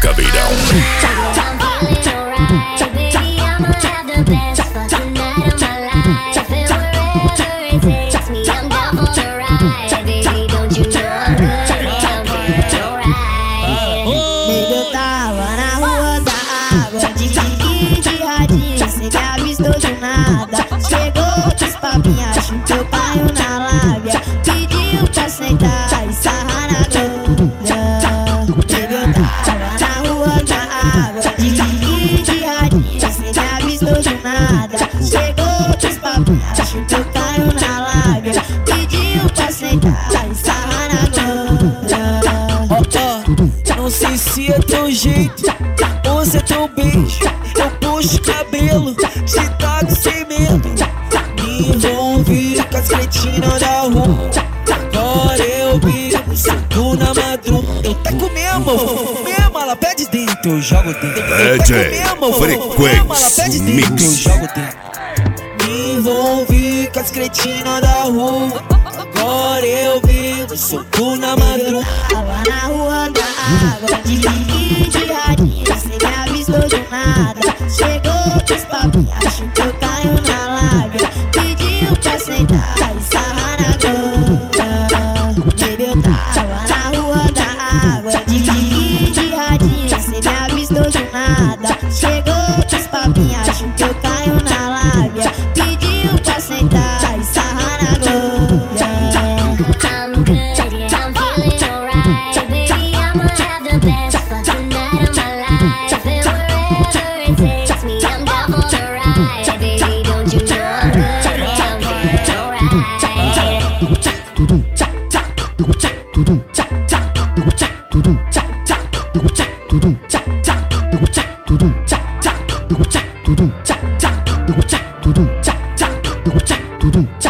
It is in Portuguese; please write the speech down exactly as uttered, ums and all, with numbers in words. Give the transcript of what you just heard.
Caveirão. Eu tava na rua da água, de biquíni, de radinho, cê me avistou de nada. Chegou com os papinhos, chutou paio na lábia, pediu pra sentar e sarrar na grana. Eu tava na rua da água, de biquíni, de radinho, cê me avistou de nada. Chegou com os papinhos, chutou paio na lábia, pediu pra sentar e sarrar na grana. Não sei se é teu jeito ou se é teu beijo. Eu puxo o cabelo, te taco sem medo. Me envolvi com as cretinas da rua. Agora eu vivo, soco na madruga. Eu taco mesmo, mesmo, ela pede dentro, eu jogo dentro. Eu taco mesmo, mesmo, ela pede dentro, eu jogo dentro. Me envolvi com as cretinas da rua. Agora eu vivo, soco na madruga. Tava na rua da água, de biquíni, de radinho, cê me avistou de nada. Chegou com os papinhos, chutou caiu na lábia, pediu pra sentar e sarrar na grana. Eu tava na rua da água, de biquíni, de radinho, cê me avistou de nada. Chegou com os papinhos, chutou caiu na lábia, pediu pra sentar e sarrar na grana. Tudum,